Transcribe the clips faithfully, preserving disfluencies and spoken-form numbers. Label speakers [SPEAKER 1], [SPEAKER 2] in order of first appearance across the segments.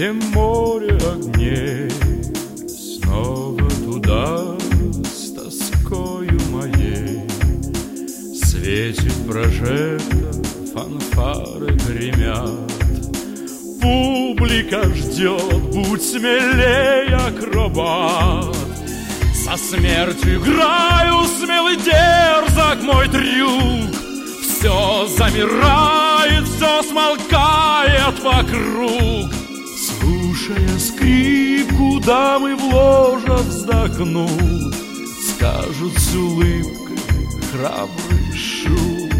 [SPEAKER 1] где море огней, снова туда с тоскою моей. Светит прожектор, фанфары гремят, публика ждет, будь смелей, акробат. Со смертью играю, смелый дерзок мой трюк. Все замирает, все смолкает вокруг. Слушая скрипку, дамы в ложах вздохнут, скажут с улыбкой: храбрый шут.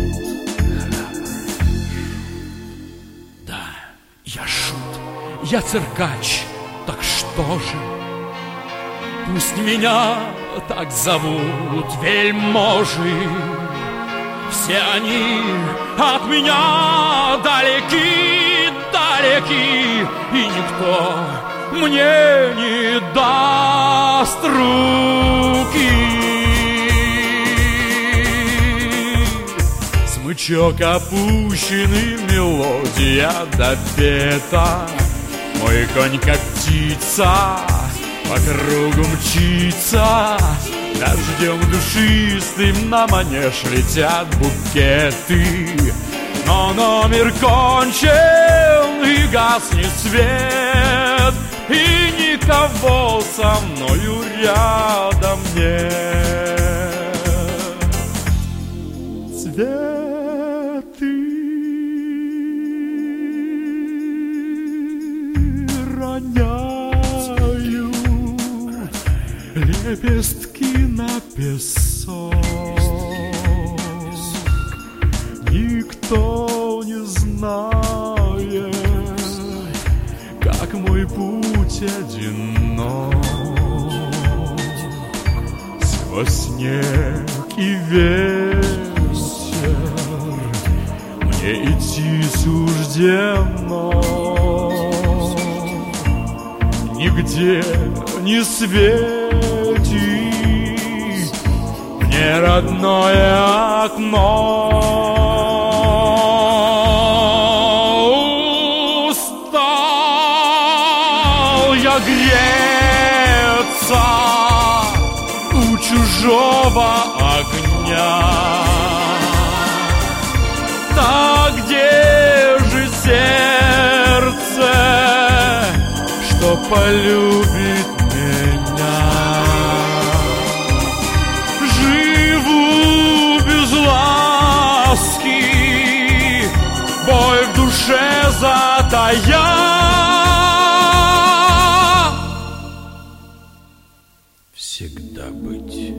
[SPEAKER 1] Да, я шут, я циркач, так что же? Пусть меня так зовут вельможи. Все они от меня далеки, далеки, и никто мне не даст руки. Смычок опущенный, мелодия допета. Мой конь как птица по кругу мчится. Дождем душистым на манеж летят букеты. Но номер кончен, и гаснет свет, и никого со мною рядом нет. Цветы роняю, лепестки на песок. Никто не знает, как мой путь одинок. Сквозь снег и ветер мне идти суждено. Нигде не светит мне родное окно. Греться у чужого огня. Так где же сердце, что полюбит меня? Живу без ласки, боль в душе затая. Всегда быть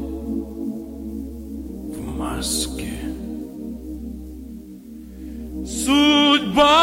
[SPEAKER 1] в маске. Судьба